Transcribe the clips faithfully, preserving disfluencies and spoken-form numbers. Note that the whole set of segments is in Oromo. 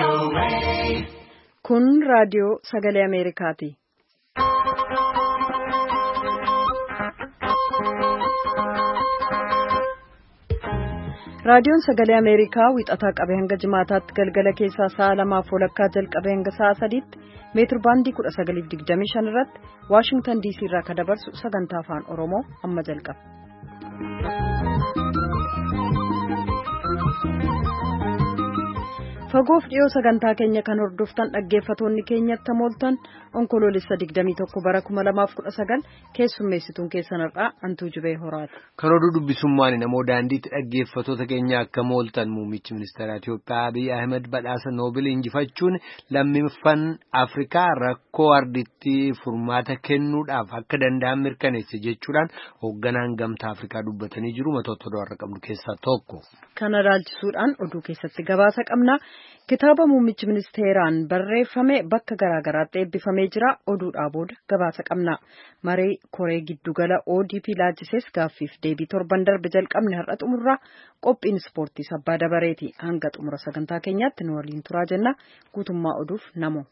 Kun raadiyoo sagalee Ameerikaati. Raadiyoon sagalee Ameerikaa wixataa qabee hanga jimaataatti galgala keessaa sa'a lamaaf walakkaa jalqabee hanga sa'a sadiitti meetir baandii kudha sagaliif digdamii shan irratti Waashingtan diisii irraa kan dabarsu sagantaa afaan Oromoo amma jalqaba. Fagoof dhiyoo sagantaa keenya kan hordoftan dhaggeeffatoonni keenyatti mooltan onkoloolessa digdamii tokko bara kuma lamaaf kudha sagal keessummeessituun keessanirraa Antuu Jibee Horaati. Kan oduu dubbisummaan namoo daandiitti dhaggeeffatoota keenya akka mooltan muummichi ministeera Itiyoophiyaa Abiy Ahmed badhaasa Noobil injifachuun lammiiwwan Afrikaa rakkoo ardiitti furmaata kennuudhaaf akka danda'an mirkaneesse jechuudhaan hoogganaan gamtaa Afrikaa dubbatanii jiru. Matoota oduu har'a qabnu keessaa tokko. Kana ilaalchisuudhaan oduu keessatti gabaasa qabna. Kitaaba muummichi ministeeraan barreeffame bakka garaa garaatti eebbifamee jira. Oduudhaa booda gabaasa qabna. Maree koree giddugala O D P laalchisees gaaffiif deebii torban darbe jalqabne har'a xumurraa qophiin ispoortii sabbaa dabareeti. Hanga xumura sagantaa keenyaatti nu waliin turaa jenna. Guutummaa oduuf namo.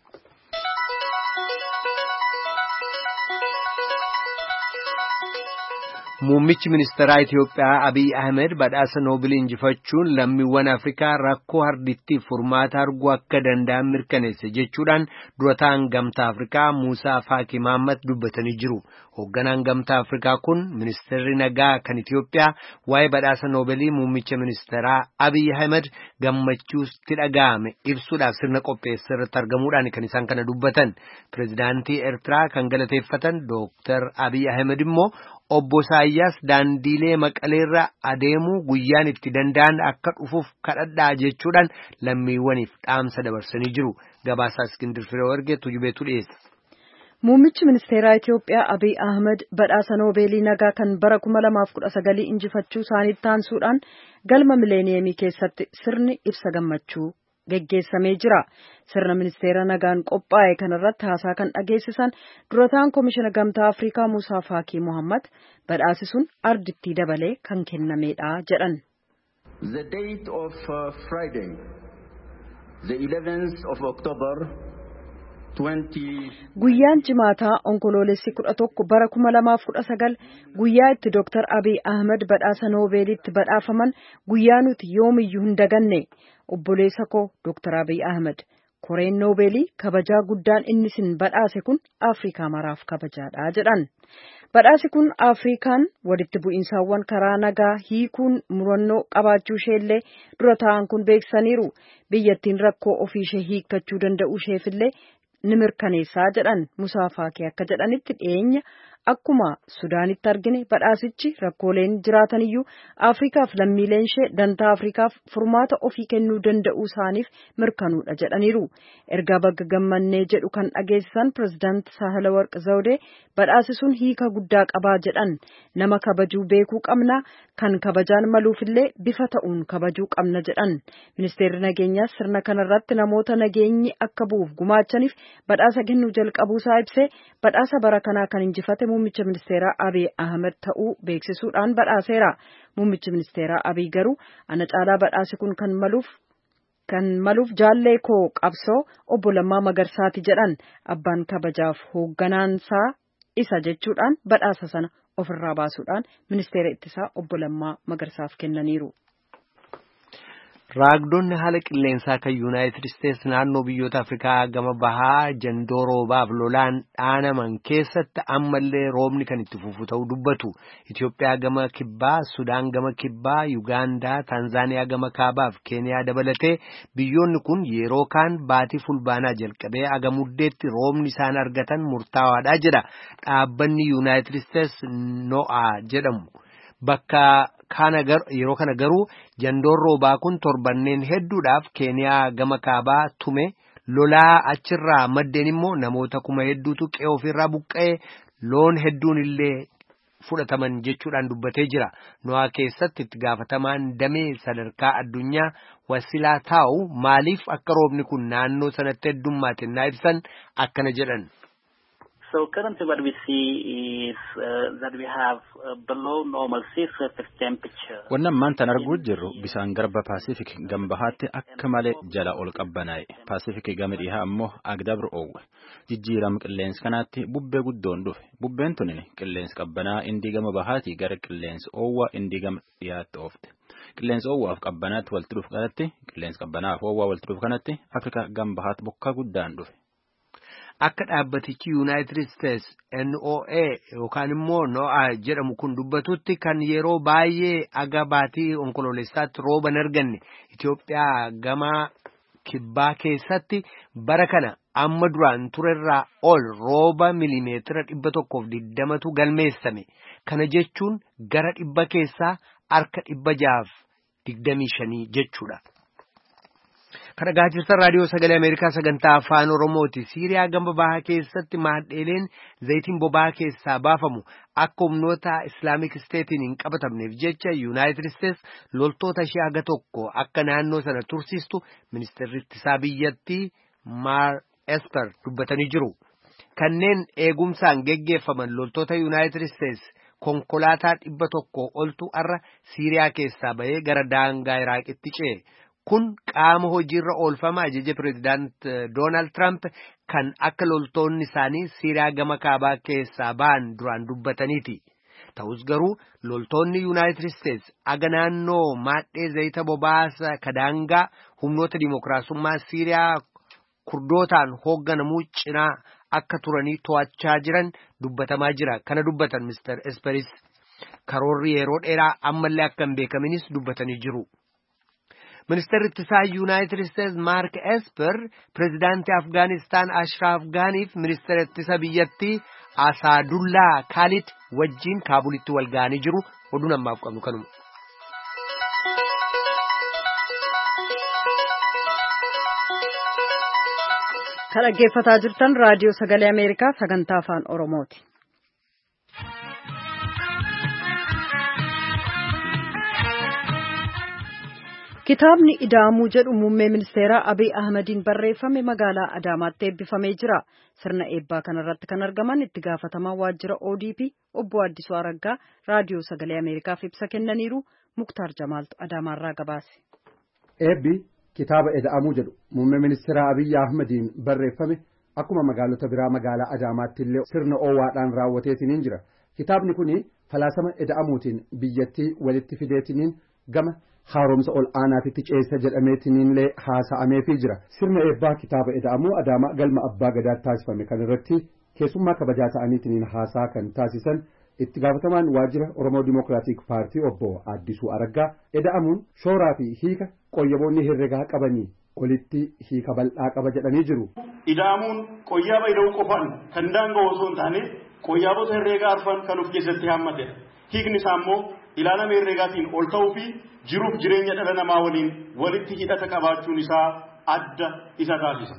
Muummichi ministeeraa Itiyoophiyaa Abiy Ahmed badhaasa Noobil injifachuun lammiiwwan Afrikaa rakkoo ardiitti furmaata arguu akka danda'an mirkaneesse jechuudhaan durataan gamtaa Afrikaa Muusaa Faaki Mahammad dubbatanii jiru. Hoogganaan gamtaa Afrikaa kun ministeerri nagaa kan Itiyoophiyaa waa'ee badhaasa Noobilii muummicha ministeeraa Abiy Ahmed gammachuutti dhaga'ame ibsuudhaaf sirna qopheesse irratti argamuudhaan kan isaan kana dubbatan. Pireezidaantii Eertiraa kan galateeffatan Dooktar Abiy Ahmed immoo Obbo Isaayyaas daandiilee Maqaleerra adeemuu guyyaan itti danda'an akka dhufuuf kadhadhaa jechuudhaan lammiiwwaniif dhaamsa dabarsanii jiru. Gabaasaa Iskindir Firoo ergeetu jubeetu dhiyeessa. Muummichi ministeeraa Itiyoophiyaa Abiy Ahmed badhaasa Noobeelii nagaa kan bara kuma lamaaf kudha sagalii injifachuu isaaniitti taansuudhaan galma mileeniyeemii keessatti sirni ibsa gammachuu geggeessamee jira. Sirna ministeera nagaan qophaa'e kanarratti haasaa kan dhageessisan durataan komishina gamtaa Afrikaa Muusaa Faakii Mohammad badhaasi sun ardittii dabalee kan kennameedha jedhan. The date of uh, Friday, the eleventh of October Guyyaan jimaataa onkoloolessi kudha tokko bara kuma lamaaf kudha sagal guyyaa itti Dooktar Abiy Ahmed badhaasa Noobeelitti badhaafaman guyyaa nuti yoomiyyuu hin daganne. Obboleessa koo Dooktar Abiy Ahmed koreen Noobeelii kabajaa guddaan inni sin badhaase kun Afrikaa maraaf kabajaadha jedhan. Badhaasi kun Afrikaan walitti bu'iinsaawwan karaa nagaa hiikuun murannoo qabaachuu isheellee dura taa'an kun beeksisaniiru. Biyyattiin rakkoo ofii ishee hiikkachuu danda'uu isheefillee ni mirkaneessaa jedhan. Muusaa Faakii akka jedhanitti dhiyeenya akkuma Sudaanitti argine badhaasichi rakkooleen jiraatan iyyuu Afrikaaf lammiileen ishee dantaa Afrikaaf furmaata ofii kennuu danda'uu isaaniif mirkanuudha jedhaniiru. Ergaa baga gammannee jedhu kan dhageessisan pireezidaanti Saahilawarq Zawudee badhaasi sun hiika guddaa qabaa jedhan. Nama kabajuu beekuu qabna, kan kabajaan maluufillee bifa ta'uun kabajuu qabna jedhan. Ministeerri nageenyaas sirna kanarratti namoota nageenyi akka bu'uuf gumaachaniif badhaasa kennuu jalqabuusaa ibsee badhaasa bara kanaa kan injifate muummicha ministeeraa Abiy Ahmed ta'uu beeksisuudhaan badhaaseera. Muummichi ministeeraa Abiy garuu ana caalaa badhaasi kun kan maluuf kan maluuf jaallee koo qabsoo obbo Lammaa Magarsaati jedhan. Abbaan kabajaaf hoogganaansaa isa jechuudhaan badhaasa sana ofirraa baasuudhaan ministeera ittisaa obbo Lammaa Magarsaaf kennaniiru. Raagdonni haala qilleensaa kan Yuunaayitid Isteetsi naannoo biyyoota Afrikaa gama bahaa jandoo roobaaf lolaan dhaanaman keessatti ammallee roobni kan itti fufu ta'uu dubbatu. Itiyoophiyaa gama kibbaa, Sudaan gama kibbaa, Yugaandaa, Taanzaaniyaa gama kaabaaf Keeniyaa dabalatee biyyoonni kun yeroo kaan baatii fulbaanaa jalqabee aga muddeetti roobni isaan argatan murtaawaadha jedha dhaabbanni Yuunaayitid Isteetsi NOAA jedhamu. Bakka kana yeroo kana garuu jandoon roobaa kun torbanneen hedduudhaaf Keeniyaa gama kaabaa tume lolaa achirraa maddeen immoo namoota kuma hedduutu qe'ee ofirraa buqqa'ee loon hedduun illee fudhataman jechuudhaan dubbatee jira. NOAA keessatti itti gaafatamaan damee sadarkaa addunyaa Wasilaa Taa'u maaliif akka roobni kun naannoo sanatti heddummaate naa ibsan akkana jedhan. So currently what we see is uh, that we have uh, below normal sea surface temperature. Wannan maanta arguu jirru bisaan garba Pacific gambahaatti akka malee jala ol qabbanaa'e. Pacific gama dhihaa ammoo agdabru oowwe. Jijjiirama qilleensa kanaatti bubbee guddoon dhufe. Bubbeen tunin qilleensa qabbanaa indii gama bahaati gara qilleensa oowwaa indii gama dhiyaatti oofte. Qilleensa oowwaaf qabbanaatti walitti dhufu kanatti qilleensa qabbanaaf oowwaa walitti dhufu kanatti Afrikaa gambahaatti bokkaa guddaan dhufe. Akka dhaabbatichi United States N O A yookaan immoo NOAA jedhamu kun dubbatutti kan yeroo baay'ee aga baatii onkoloolessaatti rooba hin arganne Itoophiyaa gama kibbaa keessatti bara kana amma duraan turerraa ol rooba milimeetira dhibba tokkoof digdamatu galmeessame. Kana jechuun gara dhibba keessaa harka dhibba jaaf digdamii shanii jechuudha. Kana gaachisa raadiyoo sagalee Ameerikaa sagantaa afaan Oromooti. Siiriyaa gama bahaa keessatti maadheeleen zayitiin boba'aa keessaa baafamu akka humnoota Islamic State'n hin qabatamneef jecha United States loltoota ishee haga tokko akka naannoo sana tursiistu ministeerri ittisaa biyyattii Mar Esper dubbatanii jiru. Kanneen eegumsaan geggeeffaman loltoota United States konkolaataa dhibba tokko oltu arra Siiriyaa keessaa bahee gara daangaa Iraaqitti ce'e. Kun qaama hojiirra oolfama ajaja Pireezidaant Doonaald Tiraamp kan akka loltoonni isaanii Siiriyaa gama kaabaa keessaa ba'an duraan dubbataniiti. Ta'us garuu loltoonni Yuunaayitid Isteets aga naannoo maadhee zayita boba'aa kadaangaa humnoota dimookiraasummaa Siiriyaa kurdootaan hoogganamuu cinaa akka turanii to'achaa jiran dubbatamaa jira. Kana dubbatan Mister Esperis karoorri yeroo dheeraa ammallee akka hin beekaminis dubbatanii jiru. Ministeerri ittisaa United States Mark Esper pireezidaantii Afgaanistaan Ashraf Ghaniif ministeera ittisa biyyattii Asadullaa Khalid wajjin Kaabulitti wal ga'anii jiru. Oduun ammaaf qabnu kanuma. Kan dhaggeeffataa jirtan raadiyoo sagalee Ameerikaa sagantaa afaan Oromooti. Kitaabni Idaamuu jedhu muummee ministeeraa Abiy Ahmediin barreeffame magaalaa Adaamaatti eebbifamee jira. Sirna eebbaa kanarratti kan argaman itti gaafatamaa waajjira O D P obbo Addisuu Araggaa raadiyoo sagalee Ameerikaaf ibsa kennaniiru. Muktaar Jamaaltu Adaamaarraa gabaase. Eebbi kitaaba Idaamuu jedhu muummee ministeeraa Abiy Ahmediin barreeffame akkuma magaalota biraa magaalaa Adaamaatti illee sirna oowwaadhaan raawwateetiniin jira. Kitaabni kuni falaasama Idaamuutiin biyyattii walitti fideetiniin gama haaromsa ol aanaatitti ceessa jedhameetiniinlee haasa'ameefii jira. Sirna eebbaa kitaaba Idaamuu Adaamaa galma abbaa gadaatti taasifame kan irratti keessummaa kabajaa ta'aniitiin haasaa kan taasisan itti gaafatamaan waajjira Oromoo Dimokiraatik Paartii obbo Addisuu Araggaa Idaamuun shooraa fi hiika qoyyaboonni herregaa qabanii olitti hiika bal'aa qaba jedhanii jiru. Idaamuun qoyyaaba ida'uu qofaan kan daanga'u osoo hin taane qoyyaabota herregaa arfan kan of keessatti hammatedha. Hiikni isaa immoo ilaalama herregaatiin ol ta'uu fi jiruuf jireenya dhala namaa waliin walitti hidhata qabaachuun isaa adda isa taasisa.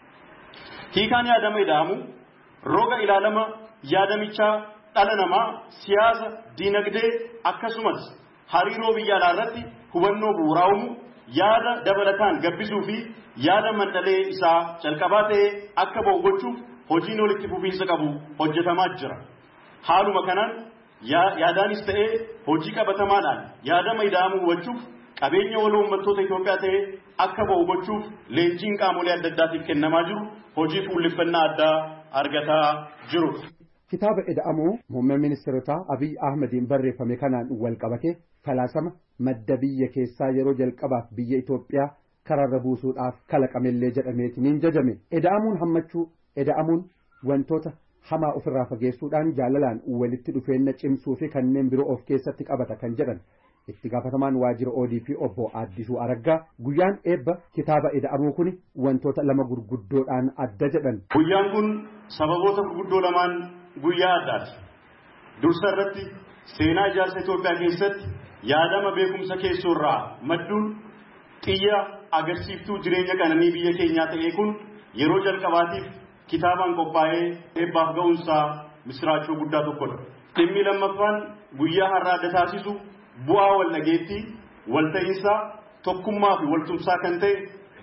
Hiikaan yaadama Idaamuu roga ilaalama yaadamichaa dhala namaa siyaasa, diinagdee akkasumas hariiroo biyya alaa irratti hubannoo bu'uuraa uumuu yaada dabalataan gabbisuu fi yaada mandhalee isaa calqabaa ta'ee akka ba'u gochuuf hojiin walitti fufiinsa qabu hojjetamaa jira. Haaluma kanaan yaadaanis ta'ee hojii qabatamaadhaan yaadama Idaamuu hubachuuf qabeenya waloo uummattoota Itoophiyaa ta'ee akka ba'u gochuuf leenjiin qaamolee adda addaatiif kennamaa jiru hojii fuulleffannaa addaa argataa jiru. Kitaaba Idaamuu muummee ministeerotaa Abiy Ahmediin barreeffame kanaan wal qabate falaasama madda biyya keessaa yeroo jalqabaaf biyya Itoophiyaa kararra buusuudhaaf kalaqamellee jedhameetiniin jajame. Idaamuun hammachuu Idaamuun wantoota hamaa ofirraa fageessuudhaan jaalalaan walitti dhufeenya cimsuu fi kanneen biroo of keessatti qabata kan jedhan itti gaafatamaan waajjira O D P obbo Addisuu Araggaa guyyaan eebba kitaaba Idaamuu kun wantoota lama gurguddoodhaan adda jedhan. Guyyaan kun sababoota gurguddoo lamaan guyyaa addaati. Dursa irratti seenaa ijaarsa Itoophiyaa keessatti yaadama beekumsa keessoorraa madduun xiyya agarsiiftuu jireenya qananii biyya keenyaa ta'ee kun yeroo jalqabaatiif kitaabaan qophaa'ee eebbaaf ga'uunsaa misiraachuu guddaa tokkodha. Dhimmi lammaffaan guyyaa har'aa adda taasisu bu'aa wal dhageettii, walta'iinsaa, tokkummaa fi waltumsaa kan ta'e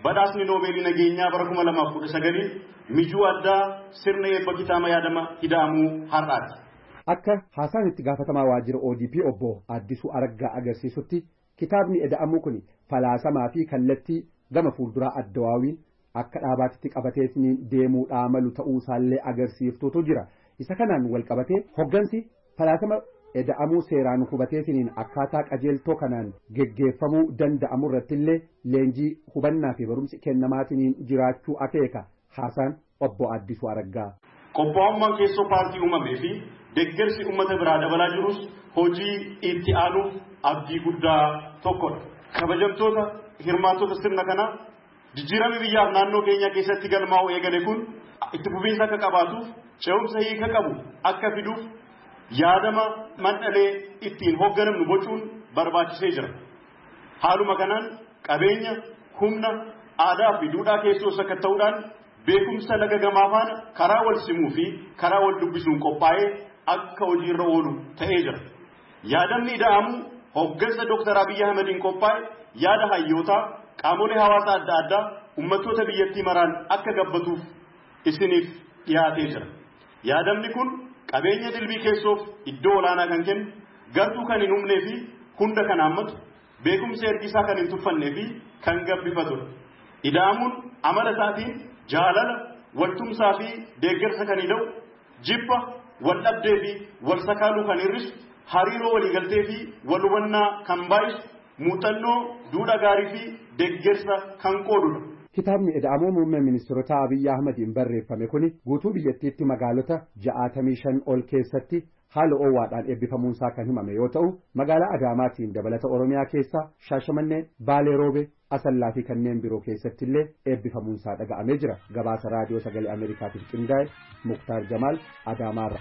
badhaasni noobeelii nageenyaa bara kuma lamaaf kudha sagaliin mijuu addaa sirna eebba kitaaba yaadama hidhaamuu har'aati. Akka haasaan itti gaafatamaa waajjira O D P obbo Addisuu Araggaa agarsiisutti kitaabni eda'amuu kun falaasamaa fi kallattii gama fuulduraa addawaawiin akka dhaabaatitti qabateetiin deemuudhaa malu ta'uu isaallee agarsiiftuutu jira. Isa kanaan wal qabatee hoggansi falaasama eda'amuu seeraan hubateetiin akkaataa qajeeltoo kanaan geggeeffamuu danda'amu irrattillee leenjii hubannaa fi barumsi kennamaatiin jiraachuu akeeka haasaan obbo Addisuu Araggaa. Qophaa'ummaan keessoo paartii uumamee fi deeggarsi uummata biraa dabalaa jirus hojii itti aanuuf abdii guddaa tokkodha. Kabajamtoota hirmaattota sirna kanaa jijjiirama biyyaaf naannoo keenya keessatti galmaa'u eegale kun itti fufiinsa akka qabaatuuf ce'umsa hiika qabu akka fiduuf yaadama mandhalee ittiin hoogganamnu bocuun barbaachisee jira. Haaluma kanaan qabeenya humna aadaa fi duudhaa keessoo akka ta'uudhaan beekumsa laga gamaa faana karaa wal simuu fi karaa wal dubbisuun qophaa'ee akka hojiirra oolu ta'ee jira. Yaadamni ida'amuu hoggansa Dooktar Abiyyi Ahmediin qophaa'e yaada hayyootaa qaamolee hawaasaa adda addaa uummattoota biyyattii maraan akka gabbatuuf isiniif dhiyaatee jira. Yaadamni kun qabeenya dilbii keessoof iddoo olaanaa kan kennu gartuu kan hin humnee fi hunda kan haammatu beekumsa ergisaa kan hin tuffannee fi kan gabbifatudha. Ida'amuun amala isaatiin jaalala waltumsaa fi deeggarsa kan hidha'u jibba wal dhabdee fi wal sakaaluu kan hir'isu hariiroo waliigaltee fi wal hubannaa kan baay'isu muuxannoo duudhaa gaarii fi deeggarsa kan qoodudha. Kitaabni eda'amuu muummee ministeerota Abiyyi Ahmediin barreeffame kuni guutuu biyyattiitti magaalota ja'aatamii shan ol keessatti haala oowwaadhaan eebbifamuunsaa kan himame yoo ta'u magaalaa Adaamaatiin dabalata Oromiyaa keessaa Shaashamannee, Baalee Roobee, Asallaa fi kanneen biroo keessatti illee eebbifamuunsaa dhaga'amee jira. Gabaasa raadiyoo sagalee Ameerikaatiif qindaa'e Muktaar Jamaal Adaamaarra.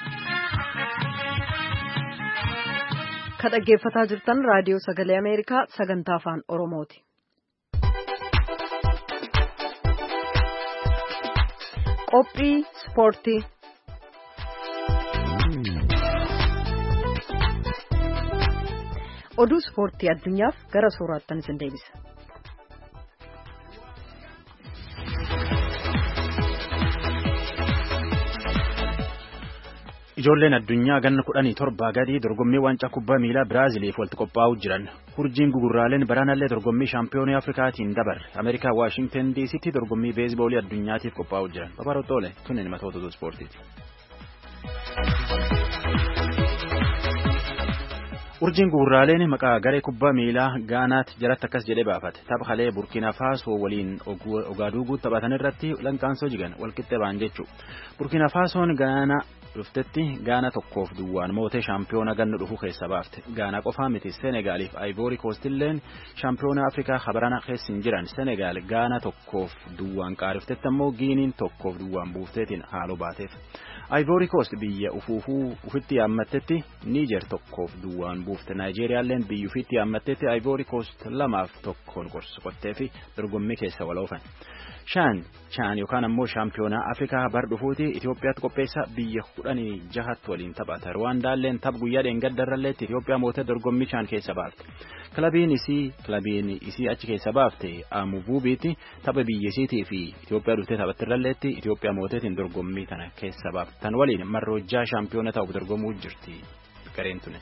Ka dhaggeeffataa jirtan raadiyoo sagalee Ameerikaa sagantaa afaan Oromooti. Qophii ispoortii. Oduu ispoortii addunyaaf gara sooraattan isin deebisa. Ijoolleen addunyaa ganna kudhanii torbaa gadii dorgommii waancaa kubbaa miilaa Biraaziliif walitti qophaa'uu jiran. Hurjiin gugurraaleen baranallee dorgommii shaampiyoonii Afrikaatiin dabarre. Ameerikaa Waashingtan D C'tti dorgommii beesboolii addunyaatiif qophaa'uu jiran. Babaroottoole tunneen matoota oduu ispoortiiti. Urjiin gugurraaleen maqaa garee kubbaa miilaa Gaanaatti jalatti akkas jedhee baafate. Tapha halee Burkina Faasoo waliin Ogaaduuguu taphatan irratti lankaansoo jigan walqixxee ba'an jechuudha. Burkina Faasoon Gaanaa dhuftetti Gaana tokkoof duwwaan mootee shaampiyoona ganna dhufu keessa baafte. Gaana qofaa miti Senegaaliif Ivory Coast illeen shaampiyoona Afrikaa habarana keessa hin jiran. Senegaal Gaana tokkoof duwwaan qaariftetti ammoo Giiniin tokkoof duwwaan buufteetiin haaloo baateef. Ivory Coast biyya ufuufuu ufitti yaammattetti Niger tokkoof duwwaan buufte. Nigeriyaalleen biyya ufitti yaammattetti Ivory Coast lamaaf tokkoon qottee fi dorgommii keessa wal oofan. Shaan Shaan yookaan ammoo shaampiyoonaa Afrikaa bar dhufuuti Itoophiyaatti qopheessa biyya kudhanii jahatti waliin taphata. Rwaandaalleen tapha guyyaa dheengaddarralleetti Itoophiyaa mootee dorgommii Shaan keessa baafte. Kilabiin isii kilabiin isii achi keessa baafte Amuvubiitti tapha biyya isiitii fi Itoophiyaa dhuftee taphattirralleetti Itoophiyaa mooteetiin dorgommii tana keessa baafte. Tan waliin marroojjaa shaampiyoona ta'uuf dorgomuu jirti gareen tuni.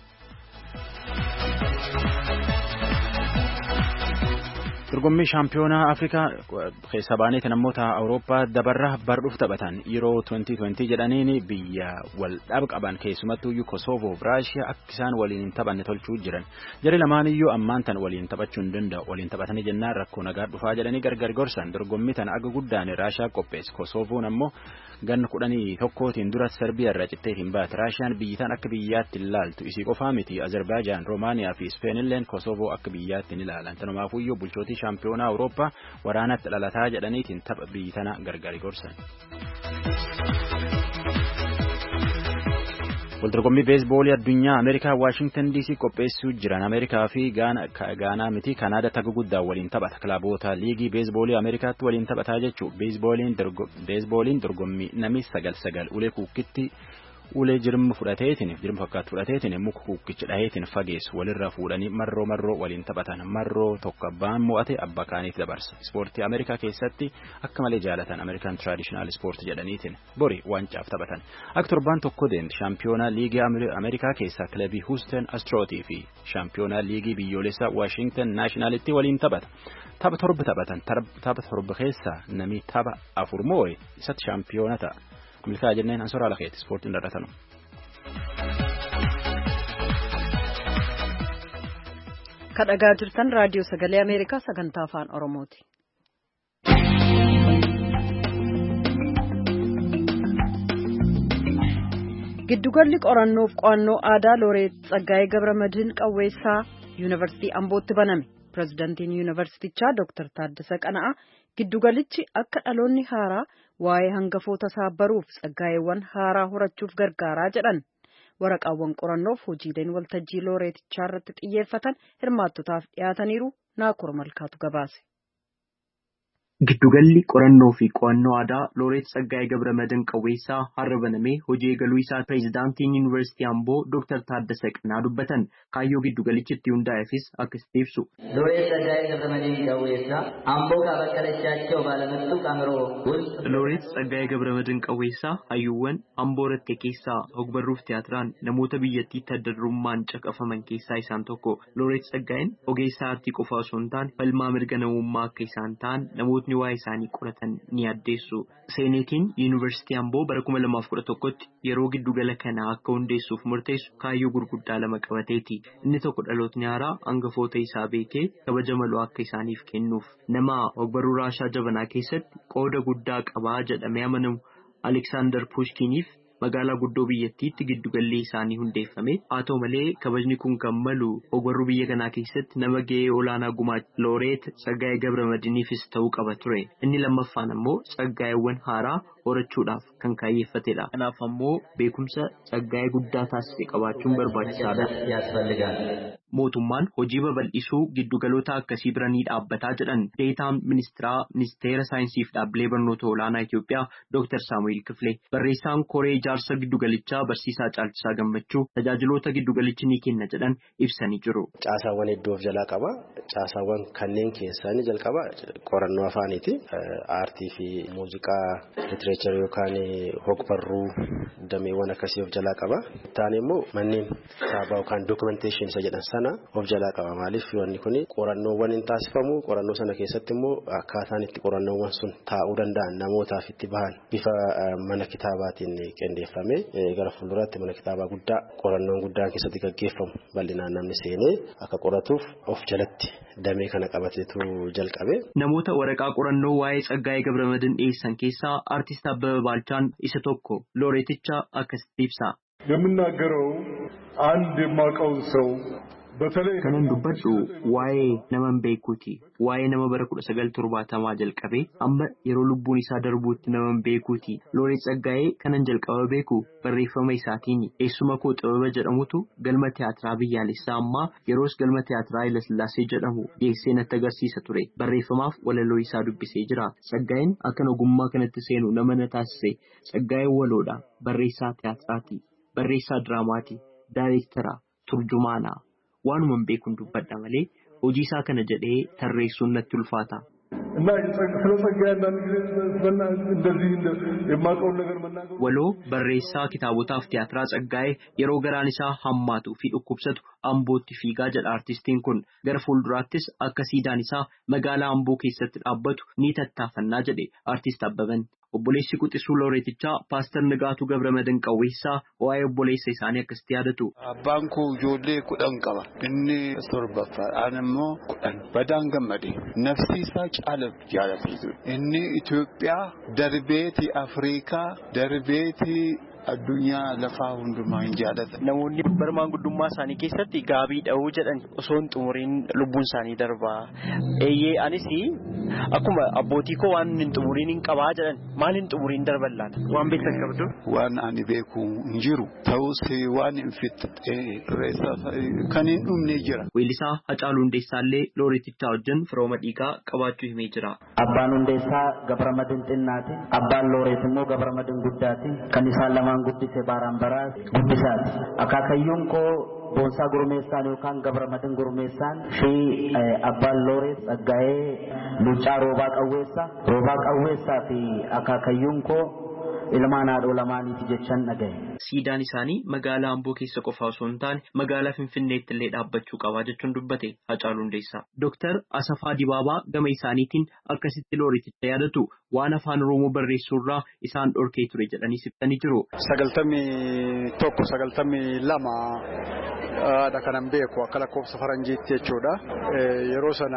Dorgommii shaampiyoonaa Afrikaa keessa baaneetiin namoota Awurooppaa dabarra bardhuuf taphatan yeroo twenty twenty jedhaniin biyya wal dhab qaban keessumattuu Kosovo fi Raashiyaa akka isaan waliin hin taphanne tolchuu jiran. Jarri lamaan iyyuu ammaan tan waliin taphachuu hin danda'u. Waliin taphatanii jennaan rakkoo nagaa dhufaa jedhanii gargar gorsan. Dorgommii tan aga guddaan Raashiyaa qopheesse. Kosovoon ammoo ganna kudhanii tokkootiin dura Serbiyaa irraa cittee hin baate. Raashiyaan biyyi tan akka biyyaatti ilaaltu isii qofaa miti. Azerbaajaan, Roomaaniyaa fi Speen illeen Kosovo akka biyyaatti ni ilaalan. Tanumaafu iyyuu bulchootii shaampiyoonaa Awurooppaa waraanatti dhalataa jedhaniitiin tapha biyyi tana gargari gorsan. Waldorgommii beesboolii addunyaa Ameerikaa Waashingtan D C qopheessuu jiran. Ameerikaa fi Gaanaa miti Kanaada taga guddaa waliin taphata. Kilaboota liigii beesboolii Ameerikaatti waliin taphataa jechuudha. Beesbooliin dorgommii namni sagal sagal ulee kuukitti ulee jirma fudhateetiin jirma fakkaatu fudhateetiin muka kukkicha dhaheetiin fageessu walirraa fuudhanii marroo marroo waliin taphatan marroo tokko abbaan mo'ate abbaa kaaniif dabarsa ispoortii Ameerikaa keessatti akka malee jaalatan American traditional sport jedhaniitiin bori wancaaf taphatan akka torbaan tokko deemti shaampiyoonaa liigii Ameerikaa keessaa kilabii Houston Astrootii fi shaampiyoonaa liigii biyyoolessaa Washington Nationalitti waliin taphata tapha torba taphatan tapha torba keessaa namni tapha afur moo'e isatti shaampiyoona ta'a. Milkaa jenneen ansoraa lakeeti ispoortiin dadhatanu. Kadhagaa jirtan raadiyoo sagalee Ameerikaa sagantaa afaan Oromooti. Giddugalli qorannoof qo'annoo aadaa Looreet Tsaggaayee Gabramadiin Qawweessaa Yuunivarsiitii Ambootti baname. Pireezidantiin Yuunivarsiitichaa Dooktar Taaddasee Qana'aa giddugalichi akka dhaloonni haaraa waa'ee hangafoota isaa baruuf Tsaggaayeewwan haaraa horachuuf gargaaraa jedhan. Waraqaawwan qorannoof hojiileen waltajjii Looreetichaa irratti xiyyeeffatan hirmaattotaaf dhiyaataniiru. Naakur Malkaatu gabaase. Giddugalli qorannoo fi qo'annoo aadaa Looreet Tsaggaayee Gabramadiin Qawweessaa har'a banamee hojii eegaluu isaa pireezidaantiin Yuunivarsiitii Amboo Dooktar Taaddasee Qana'aa dubbatan kaayyoo giddugalichitti hundaa'eefis akkasitti ibsu. Looreet Tsaggaayee Gabramadiin Qawweessaa Amboo kaabakkalchaachoo baalamuttuu qamiroo ውስጥ Looreet Tsaggaayee Gabramadiin Qawweessaa hayyuuwwan Amboo Rattee keessaa ogbarruuf tiyaatiraan namoota biyyattiitti adda durummaan caqafaman keessaa isaan tokko. Looreet Tsaggaayeen ogeessa aartii qofa osoo hin taane falmaa mirga namummaa akka isaan ta'an namootni waa'ee isaanii qoratan ni addeessu. Seeneetiin Yuunivarsiitii Amboo bara kuma lamaaf kudha tokkotti yeroo giddugala kanaa akka hundeessuuf murteessu kaayyoo gurguddaa lama qabateeti. Inni tokko dhalootni haaraa hangafoota isaa beekee kabaja maloo akka isaaniif kennuuf nama ogbarruu raashaa jabanaa keessatti qooda guddaa qabaa jedhamee amanamu Aleksaandar Puushkiniif magaalaa guddoo biyyattiitti giddugalli isaanii hundeeffame. Haa ta'u malee kabajni kun kan malu ogbarruu biyya kanaa keessatti nama ga'ee olaanaa gumaacha Looreet Tsaggaayee Gabramadiiniifis ta'uu qaba ture. Inni lammaffaan ammoo Tsaggaayeewwan haaraa horachuudhaaf kan kaayyeeffatedha. Kanaaf ammoo beekumsa Tsaggaayee guddaa taasise qabaachuun barbaachisaadha. Mootummaan hojii babal'isuu giddugaloota akkasii bira ni dhaabbataa jedhan deetaan ministeeraa ministeera saayinsii fi dhaabbilee barnoota olaanaa Itoophiyaa Dooktar Saamu'eel Kifilee barreessaan koree ijaarsa giddugalichaa barsiisaa Caalchisaa Gammachuu tajaajiloota giddugalichi ni kenna jedhan ibsanii jiru. Caasaawwan hedduu of jalaa qaba. Caasaawwan kanneen keessaa inni jalqaba qorannoo afaaniiti. Aartii fi muuziqaa litireecharii yookaan hogbarruu dameewwan akkasii of jalaa qaba. Itaan immoo manneen kitaabaa yookaan dookumenteeshinii isa jedhan sana of jalaa qaba. Maaliif wanni kun qorannoowwan hin taasifamu. Qorannoo sana keessatti immoo akkaataan itti qorannoowwan sun taa'uu danda'an namootaaf itti bahan bifa mana kitaabaatiin qindeeffame gara fuulduraatti mana kitaabaa guddaa qorannoon guddaan keessatti gaggeeffamu bal'inaan namni seenee akka qoratuuf of jalatti damee kana qabateetu jalqabe. Namoota waraqaa qorannoo waa'ee Tsaggaayee Gabramadiin dhiyeessan keessaa አርቲስት አበበ ባልቻን isa tokko Looreeticha akkasitti ibsa. የምናገረው አንድ የማውቀው ሰው kanan dubbadhu waa'ee naman beekuuti. Waa'ee nama bara kudha sagal torbaatamaa jalqabee amma yeroo lubbuun isaa darbuutti naman beekuuti. Looreet Tsaggaayee kanan jalqaba beeku barreeffama isaatiin eessuma koo xababa jedhamutu galma tiyaatiraa biyyaalessaa ammaa yeroos galma tiyaatiraa Hayilasillaasee jedhamu dhiyeessee natti agarsiisa ture. Barreeffamaaf walaloo isaa dubbisee jira. Tsaggaayeen akkan ogummaa kanatti seenu nama na taasise. Tsaggaayeen waloodha. Barreessaa tiyaatiraati. Barreessaa diraamaati. Daayireektaraa. Turjumaanaa. Waanuma beekuun dubbadha malee hojii isaa kana jedhee tarreessuun natti ulfaata. Waloo barreessaa kitaabotaaf tiyaatiraa Tsaggaayee yeroo garaan isaa hammaatuu fi dhukkubsatu Ambootti fiigaa jedha artistiin kun. Gara fuulduraattis akka siidaan isaa magaalaa Amboo keessatti dhaabbatu ni tattaafannaa jedhe artist Abbaban. Obboleessi quxisuu Looreetichaa Paaster Nigaatuu Gabramadiin Qawweessaa waa'ee obboleessa isaanii akkasitti yaadatu. Abbaan koo ijoollee kudhan qaba. Inni torbaffaa aan immoo kudhan. Badaan Gammade nafsi isaa caala jaallatee inni Itoophiyaa darbeeti Afrikaa darbeeti addunyaa lafaa hundumaa hin jaallata. Namoonni barmaan guddummaa isaanii keessatti gaabii dha'uu jedhan osoo hin xumuriin lubbuun isaanii darbaa. Eeyyee anis akkuma abbootii koo waan hin xumuriin hin qabaa jedhan maal hin xumuriin darban laata? Waan beektan qabdu? Waan ani beeku hin jiru. Ta'us waan hin fixxee reessa kan hin dhumne jira. Weellisaa Hacaaluu Hundeessaallee Looreetichaa wajjin firooma dhiigaa qabaachuu himee jira. Abbaan Hundeessaa Gabramadiin xinnaati. Abbaan Looreet immoo Gabramadiin guddaati. Kan isaan lama Namaan guddise baaraan baraas guddisaati. Akaakayyuun koo Boonsaa Gurmeessaan yookaan Gabramadin Gurmeessaan fi Abbaan Loorees Tsaggaayee Luuccaa Roobaa Qawweessaa Roobaa Qawweessaa fi akaakayyuun koo ilmaan haadhoo lamaaniiti jechaan dhagaye. Siidaan isaanii magaalaa Amboo keessa qofa osoo hin taane magaalaa Finfinneetti illee dhaabbachuu qabaa jechuun dubbate Hacaaluu Hundeessaa. Dooktar Asafaa Dibaabaa gama isaaniitiin akkasitti Looreticha yaadatu waan afaan Oromoo barreessuurraa isaan dhorkee ture jedhanii ibsanii jiru. Sagaltamii tokko sagaltamii lama dha kanan beeku akka lakkoofsa faranjiitti jechuudha. Yeroo sana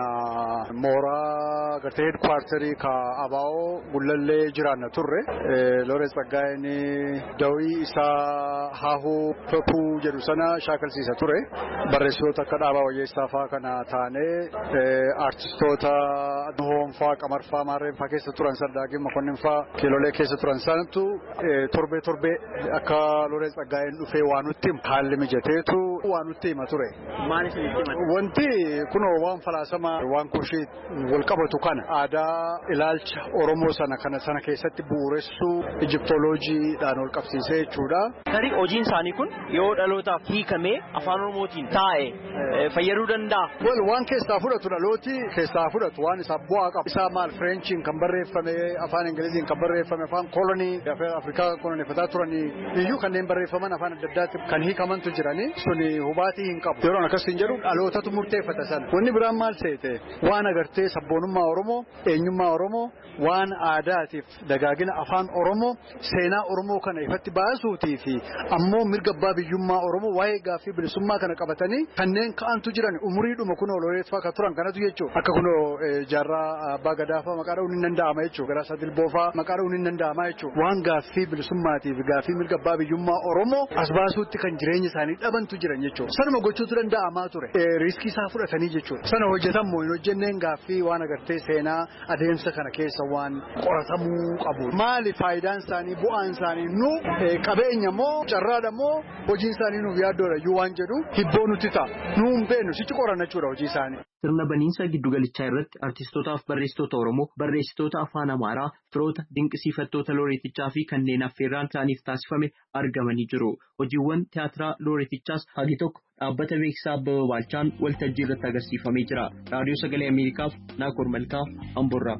mooraa gartee heedkwaartarii ka Abaa'oo Gullallee jiraanna turre. Looreet Tsaggaayeen dawii isaa haahuu fekuu jedhu sana shaakalsiisa ture. Barreessitoota akka Dhaabaa Wayyeessaa fa'aa kana taanee aartistoota Hoonfaa, Qamarfaa, Maarreenfaa keessa turan Sardaaqii Makonninfaa kiilolee keessa turan sanatu torbee torbee akka Looreet Tsaggaayeen dhufee waan nutti haalli mijateetu waan nutti hima ture. Maal isinitti himate? Wanti kunoo waan falaasama waan kushii wal qabatu kana aadaa ilaalcha Oromoo sana kana sana keessatti bu'uuressuu Ijiptooloojiidhaan wal qabsiisee jechuudha. Tarii hojiin isaanii kun yoo dhalootaaf hiikamee afaan Oromootiin taa'e fayyaduu danda'a. Wal waan keessaa fudhatu dhalooti keessaa fudhatu waan isaa bu'aa qabu. Isaa maal Fireenchiin kan barreeffame afaan Ingiliziin kan barreeffame afaan kolonii Afrikaa koloniifataa turanii iyyuu kanneen barreeffaman afaan adda addaatti kan hiikamantu jiranii suni hubaatii hin qabu. Yeroo akkasiin jedhu dhalootatu murteeffata sana. Wanni biraan maal seete waan agartee sabboonummaa Oromoo eenyummaa Oromoo waan aadaatiif dagaagina afaan Oromoo seenaa Oromoo kana ifatti baasuutii fi ammoo mirga abbaa biyyummaa Oromoo waa'ee gaaffii bilisummaa kana qabatanii kanneen ka'antu jiran umuriidhuma kunoo Looreet fa'aa turan kanatu jechuudha. Akka kunoo jaarraa abbaa gadaafaa maqaa dha'uun hin danda'ama jechuudha. Garaasaa Dilboofaa maqaa dha'uun hin danda'ama jechuudha. Waan gaaffii bilisummaatiif gaaffii mirga abbaa biyyummaa Oromoo as baasuutti kan jireenya isaanii dhabantu jiran jechuudha. Sanuma gochuutu danda'amaa ture. Riiskii isaa fudhatanii jechuudha. Sana hojjetan moo hin hojjenneen gaaffii waan agartee seenaa adeemsa kana keessa waan qoratamuu qabu. Maali faayidaan isaanii bu'aan isaanii nu qabeenya moo carraadha moo hojiin isaanii nuuf yaaddoodha iyyuu waan jedhu hibboo nutti ta'a. Nu hin beeknu sichi qoranna jechuudha hojii isaanii. Sirna baniinsa giddugalichaa irratti artistootaaf barreessitoota Oromoo, barreessitoota afaan Amaaraa, firoota dinqisiifattoota Looreetichaa fi kanneen affeerraan isaaniif taasifame argamanii jiru. Hojiiwwan tiyaatiraa Looreetichaas hagi tokko dhaabbata beeksisaa Abbabaa Baalchaan waltajjii irratti agarsiifamee jira. Raadiyoo Sagalee Ameerikaaf Naakoor Malkaa Amboorraa.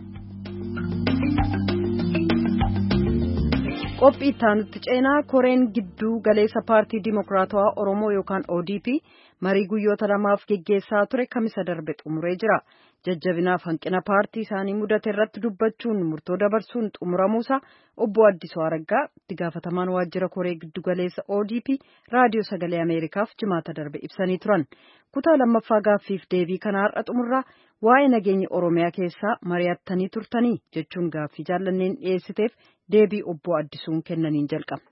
Qophii itti ceenaa koreen gidduu galeessa paartii Dimokiraatawaa Oromoo yookaan O D P marii guyyoota lamaaf geggeessaa ture kamisa darbe xumuree jira. Jajjabinaaf hanqina paartii isaanii mudate irratti dubbachuun murtoo dabarsuun xumuramuusa obbo Addisuu Araggaa itti gaafatamaan waajjira koree giddu galeessa O D P raadiyoo Sagalee Ameerikaaf jimaata darbe ibsanii turan. Kutaa lammaffaa gaaffiif deebii kana har'a xumurraa waa'ee nageenya Oromiyaa keessaa mari'attanii turtanii jechuun gaaffii jaallanneen dhiyeessiteef deebii obbo Addisuun kennaniin jalqabna.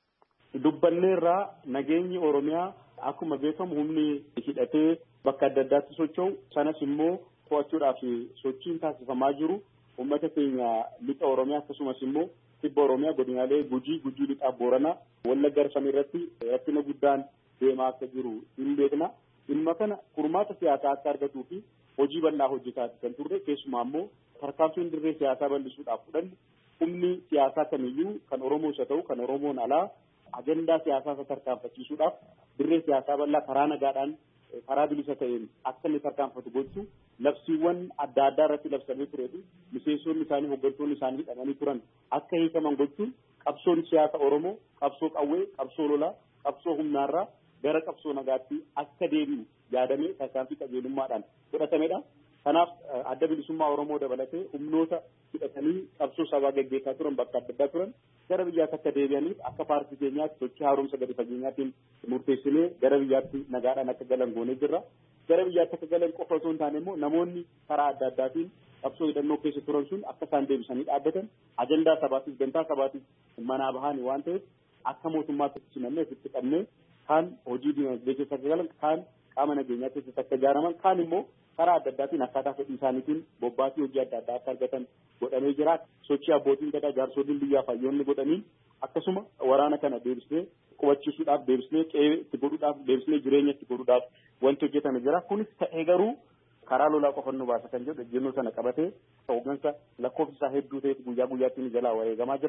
Dubbanneerraa nageenyi Oromiyaa akkuma beekamu humni hidhatee bakka adda addaatti socho'u sanas immoo to'achuudhaaf sochiin taasifamaa jiru uummata keenya lixa Oromiyaa akkasumas immoo kibba Oromiyaa godinaalee Gujii, Gujii lixaa Booranaa Wallagga Arfan irratti rakkina guddaan deemaa akka jiru hin beekna. Dhimma kana furmaata siyaasaa akka argatuu fi hojii bal'aa hojjetaa kan turre keessumaa immoo tarkaanfiin dirree siyaasaa bal'isuudhaaf fudhanne humni siyaasaa kamiyyuu kan Oromoo isa ta'u kan Oromoon alaa agendaa siyaasaa isa tarkaanfachiisuudhaaf dirree siyaasaa bal'aa karaa nagaadhaan karaa bilisa ta'een akka inni tarkaanfatu gochuu labsiiwwan adda addaa irratti labsamee tureetu miseensonni isaanii hooggantoonni isaanii hidhamanii turan akka hiikaman gochuun qabsoon siyaasa Oromoo qabsoo qawwee qabsoo lolaa qabsoo humnaarraa gara qabsoo nagaatti akka deebi'u yaadamee tarkaanfii qajeelummaadhaan fudhatamedha. Kanaaf adda bilisummaa Oromoo dabalatee humnoota hidhatanii qabsoo sabaa gaggeessaa turan bakka adda addaa turan gara biyyaatti akka deebi'aniif akka paartii keenyaatti sochii haaromsa gadi fageenyaatiin murteessinee gara biyyaatti nagaadhaan akka galan goonee jirra. Gara biyyaatti akka galan qofa osoo hin taane immoo namoonni karaa adda addaatiin qabsoo hidhannoo keessa turan sun akka isaan deebisanii dhaabbatan ajandaa sabaatiif gantaa sabaatiif manaa bahanii waan ta'eef akka mootummaatti simannee ofitti qabnee kaan hojii dinagdee keessa akka galan kaan qaama nageenyaa keessatti akka ijaaraman kaan immoo karaa adda addaatiin akkaataa fedhii isaaniitiin bobbaatii hojii adda addaa akka argatan godhamee jira. Sochii abbootiin gadaa jaarsoliin biyyaaf hayyoonni godhaniin akkasuma waraana kana deebisnee qubachiisuudhaaf deebisnee qe'ee itti godhuudhaaf deebisnee jireenya itti godhuudhaaf wanti hojjetame jira. Kunis ta'ee garuu karaa lolaa qofa nu baasa kan jedhu ejjennoo sana qabatee hooggansa lakkoofsi isaa hedduu ta'etu guyyaa guyyaatti jalaa wareegamaa jira.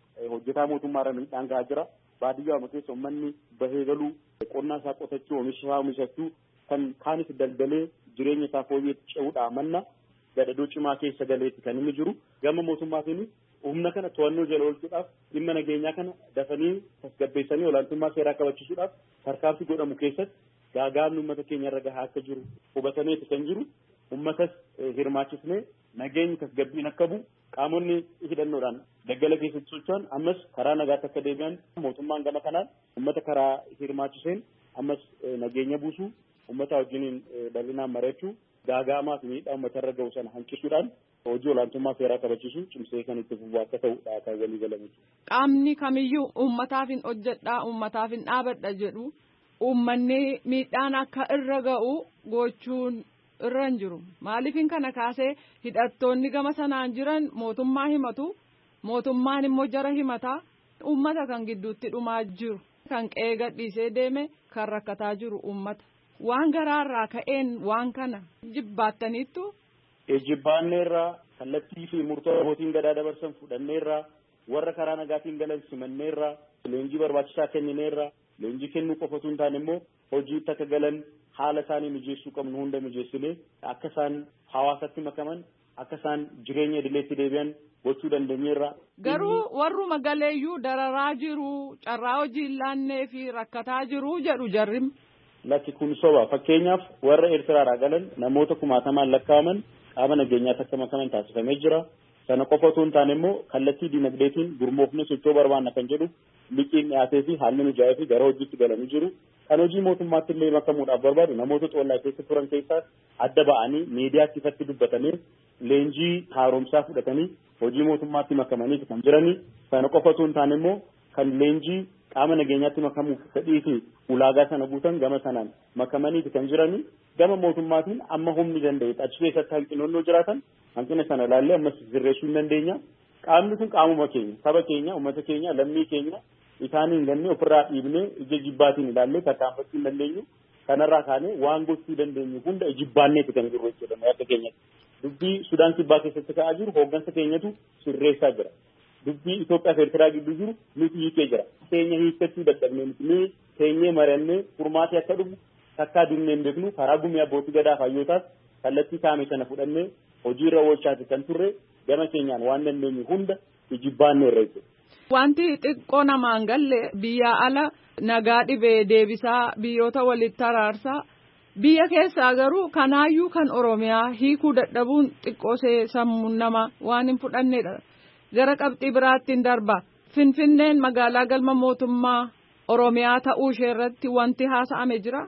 hojjetaa mootummaarra miidhaan gahaa jira. Baadiyyaa keessa uummanni bahee galuu qonnaa isaa qotachuu oomisha isaa oomishachuu kan kaanis daldalee jireenya isaa fooyya'ee ce'uudhaa manna gadadoo cimaa keessa galeetti kan inni jiru. Gama mootummaatiin humna kana to'annoo jala oolchuudhaaf dhimma nageenyaa kana dafanii tasgabbeessanii olaantummaa seeraa kabachiisuudhaaf tarkaanfii godhamu keessatti gaagaabni uummata keenya irra gahaa akka jiru hubatameeti kan jiru. Uummatas hirmaachisnee nageenyi tasgabbiin akka bu'u qaamonni hidhannoodhaan daggala keessatti socho'an ammas karaa nagaatti akka deebi'an mootummaan gama kanaan uummata karaa hirmaachiseen ammas nageenya buusuu uummata wajjiniin bal'inaan mari'achuu gaagaamaa fi miidhaa uummata irra ga'u sana hanqisuudhaan hojii olaantummaa seeraa kabachiisuu cimsee kan itti fufu akka ta'udha kan walii galame. Qaamni kamiyyuu uummataaf hin hojjedhaa uummataaf hin dhaabadha jedhu uummanni miidhaan akka irra ga'u gochuun irra hin jiru. Maaliifin kana kaasee hidhattoonni gama sanaan jiran mootummaa himatu mootummaan immoo jara himataa uummata kan gidduutti dhumaa jiru kan qe'ee gadhiisee deeme kan rakkataa jiru uummata. Waan garaarraa ka'een waan kana jibbaattaniittu. Jibbaanneerraa kallattii fi murtoo abbootiin gadaa dabarsan fudhanneerraa warra karaa nagaatiin galan simanneerraa leenjii barbaachisaa kennineerraa leenjii kennuu qofa osoo hin taane immoo hojiitti akka galan haala isaanii mijeessuu qabnu hunda mijeessinee akka isaan hawaasatti makaman akka isaan jireenya idileetti deebi'an gochuu dandeenyeerra. Garuu warruma galeeyyuu dararaa jiru carraa hojii hin laannee fi rakkataa jiru jedhu jarrim. Lakki kun soba fakkeenyaaf warra Eertiraadhaa galan namoota kumaatamaan lakkaa'aman qaama nageenyaatti akka makaman taasifamee jira. Sana qofa osoo hin taane immoo kallattii dinagdeetiin gurmoofnee sochoo barbaanna kan jedhu liqiin dhiyaatee fi haalli mijaa'ee fi gara hojiitti galanii jiru. Kan hojii mootummaatti illee makamuudhaaf barbaadu namoota xollaa keessa turan keessaa adda ba'anii miidiyaatti ifatti dubbatanii leenjii haaromsaa fudhatanii hojii mootummaatti makamanii kan jiranii. Sana qofa osoo hin taane immoo kan leenjii qaama nageenyaatti makamuuf fedhii fi ulaagaa sana guutan gama sanaan makamanii kan jiranii. Gama mootummaatiin amma humni danda'e achi keessatti hanqinoonnoo jiraatan hanqina sana ilaallee ammas sirreessuu hin dandeenya. Qaamni kun qaamuma keenya saba keenya uummata keenya lammii keenya isaaniin gannee ofirraa dhiibnee ija jibbaatiin ilaallee tarkaanfachuu hin dandeenyu. Kanarraa kaanee waan gochuu dandeenyu hunda jibbaanneeti kan jiru jechuudha akka keenyatti. Dubbii Sudaan kibbaa keessatti ka'aa jiru hooggansa keenyatu sirreessaa jira. Dubbii Itoophiyaa fi Eertiraa gidduu jiru nuti hiikee jira. Keenya hiikkachuu dadhabnee nuti teenyee mari'annee furmaatee akka dhufu takkaa dunnee hin beeknu karaa gumii abbootii gadaa fayyootaas kallattii kaame sana fudhannee hojiirra oolchaati kan turre gama keenyaan waan dandeenyu hunda jibbaannee irra jechuudha. Wanti xiqqoo namaan galle biyya ala nagaa dhibee deebisaa biyyoota walitti araarsaa biyya keessaa garuu kanaayyuu kan Oromiyaa hiikuu dadhabuun xiqqoosee sammuun nama waan hin fudhannedha. Gara qabxii biraatti hin darba. Finfinneen magaalaa galma mootummaa Oromiyaa ta'uu ishee irratti wanti haasa'ame jira.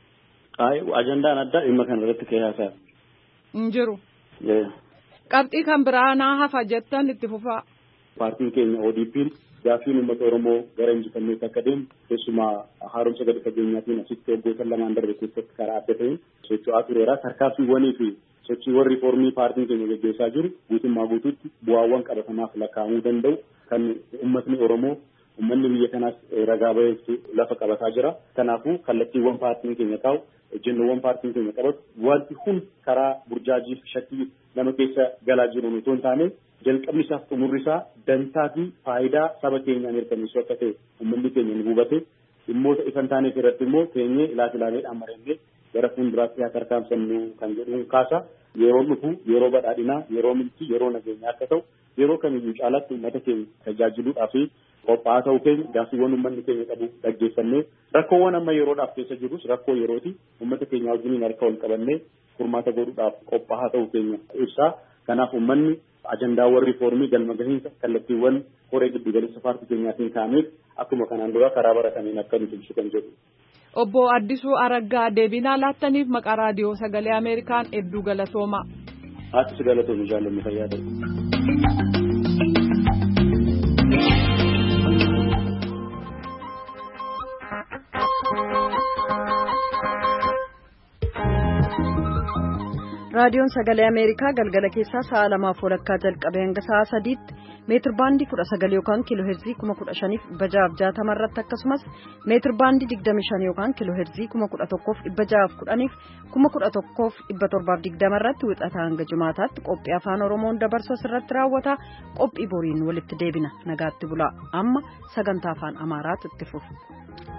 Ajandaan addaa dhimma kana irratti ka'ee haasa'a. Hin jiru. Qabxii kan biraa naa hafa jettan itti fufaa. Paartiin keenya O D P'n gaafiin uummata Oromoo gara injifanneetti akka deemu keessumaa haaromsa gadi fageenyaatiin asitti waggoota lamaan darbe keessatti karaa adda ta'een socho'aa tureera. Tarkaanfiiwwanii fi sochiiwwan riiformii paartiin keenya gaggeessaa jiru guutummaa guutuutti bu'aawwan qabatamaaf lakkaa'amuu danda'u kan uummatni Oromoo uummanni biyya kanaas ragaa baheessu lafa qabataa jira. Kanaafuu kallattiiwwan paartiin keenya kaa'u jennoowwan paartiin keenya qabatu wanti hundi karaa burjaajii fi shakkii nama keessa galaa jiru otoo hin taane jalqabni isaaf xumurri isaa dantaa fi faayidaa saba keenyaa mirkaneessuu akka ta'e uummanni keenya ni hubate dhimmoota ifan taaneef irratti immoo teenyee ilaafilaaleedhaan marannee gara fuulduraatti haa tarkaanfannu kan jedhuun kaasa yeroo dhufu yeroo badhaadhinaa yeroo milkii yeroo nageenyaa akka ta'u yeroo kamiyyuu caalaatti uummata keenya tajaajiluudhaa fi qophaa'aa ta'uu keenya gaaffiiwwan uummanni keenya qabu dhaggeeffannee rakkoowwan amma yeroodhaaf keessa jirus rakkoo yerooti uummata keenya wajjiniin harka wal qabannee furmaata godhuudhaaf qophaa'aa ta'uu keenya ibsaa. Kanaaf uummanni ajandaawwan riiformii galma gahiinsa kallattiiwwan horee giddu galeessa paartii keenyaatiin kaa'ameef akkuma kanaan dura karaa barataniin akka nuti ibsu kan jedhu. Obbo Addisuu Araggaa deebinaa laattaniif maqaa raadiyoo sagalee Ameerikaan hedduu galatoomaa. Ati si galatoomi jaallanni fayyaa ta'e. raadiyoon sagalee Ameerikaa galgala keessaa sa'a lamaaf walakkaa jalqabee hanga sa'a sadiitti meetir baandii kudha sagal yookaan kiiloo heerzii kuma kudha shaniif dhibba jahaaf jaatama irratti akkasumas meetir baandii digdamii shan yookaan kiiloo heerzii kuma kudha tokkoof dhibba jahaaf kudhaniif kuma kudha tokkoof dhibba torbaaf digdama irratti wixataa hanga jimaataatti qophii afaan Oromoon dabarsu irratti raawwata. Qophii boriin walitti deebina nagaatti bulaa amma sagantaa afaan Amaaraatu itti fufa.